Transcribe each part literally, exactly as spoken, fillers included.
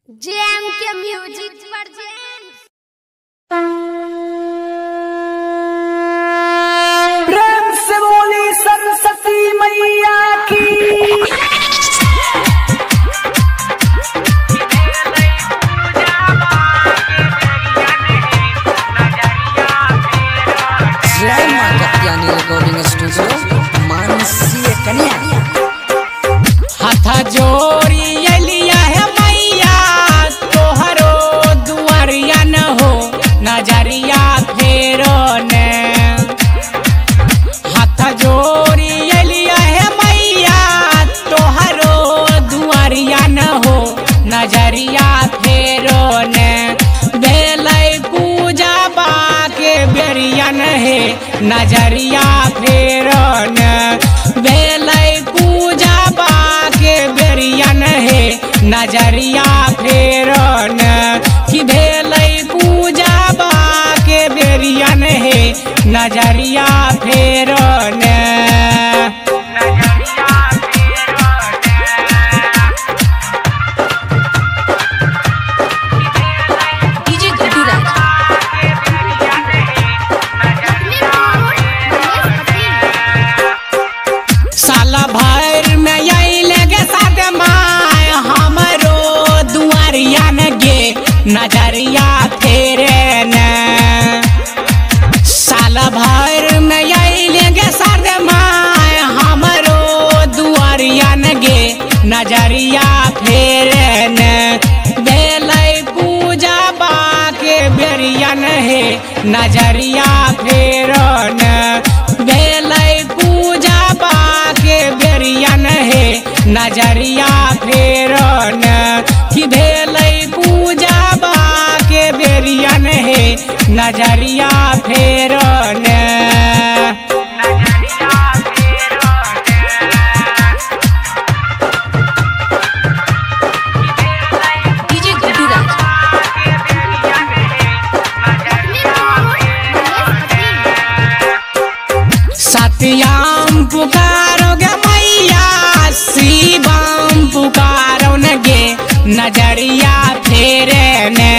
GeM के music version. प्रेम से बोली सरस्वती मैया की। जय मां कत्यानी रिकॉर्डिंग स्टूडियो मानसी कन्या। हाथ जोड़ी लिया है मैया तोहरो दुआरिया न हो नजरिया फेरो ने। हाथ जोड़ी लिया है मैया तोहरो दुआरिया न हो नजरिया फेरो ने। बेलई पूजा बाके बेरियन है नजरिया फेरो ने। बेलई पूजा बाके बेरियन है नजरिया फेरन कि भेलई पूजा बाके बेरियन है नजरिया फेरन। साला भर में यही लगे साथ माय हमरो दुआरिया न गे नजरिया फेरे न। साला भर में यही लगे साथ माय हमरो दुआरिया न गे नजरिया फेरे न। बेलई पूजा बाके बेरियन है नजरिया फेरन। बेलई पूजा बाके बेरियन है नजरिया फेरन कि भेलई पूजा बाके बेरियन है नजरिया फेरन। सत्यम पुकारोगे मैया शिवम पुकारो न गे नजरिया फेरे ने।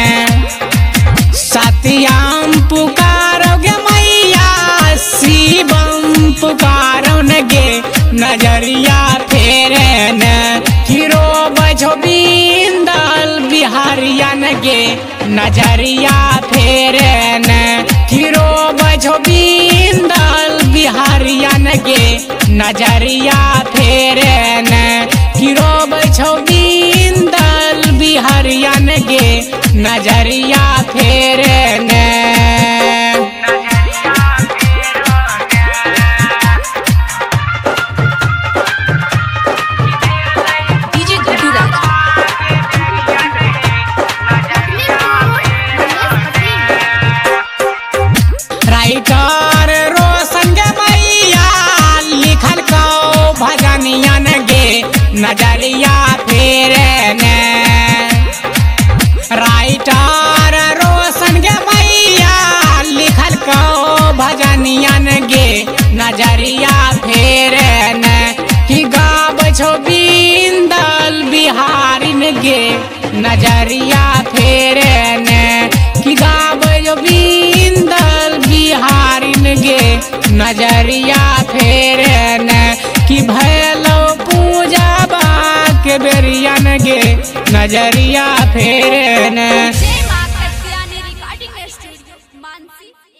सत्यम पुकारोगे मैया शिवम पुकारो न गे नजरिया फेरे ने। किरो बजो बिंदल बिहारिया न गे नजरिया फेरे ने। किरो बजो बिंदल बिहारिया न गे नजरिया फेरे न। किरो बजो बिंदल बिहारिया न गे नजरिया फेरे न। राइटर रोशन के मैया लिखल को भजनिया न गे नजरिया फेरे न। राइटर रोशन के मैया लिखल को भजनिया न गे नजरिया फेरे न कि गाब छो बिंदल बिहारी न गे नजरिया फेरे न कि गाब जो बिंदल बिहारी न गे नजरिया फेरे न कि भैलो पूजा बाके बेरियन गे नजरिया फेरे न। जय मां कत्यानी रिकॉर्डिंग स्टूडियो मानसी।